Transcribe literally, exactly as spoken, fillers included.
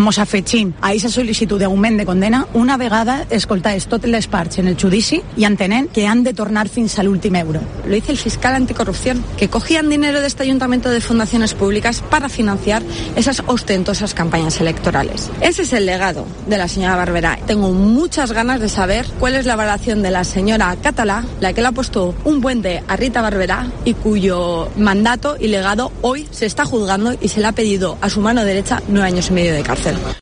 mos afegim a aquesta sol·licitud d'augment de condena una vegada escoltades totes les parts en el judici i entenent que han de tornar fins a l'últim euro. Lo dice el fiscal anticorrupción, que cogían dinero de este ayuntamiento de fundaciones públicas para financiar esas ostentosas campañas electorales. Ese es el legado de la señora Barberá. Tengo muchas ganas de saber cuál es la valoración de la señora Català, la que le ha puesto un puente a Rita Barberá y cuyo mandato y legado hoy se está juzgando y se le ha pedido a su mano derecha nueve años y medio de cárcel.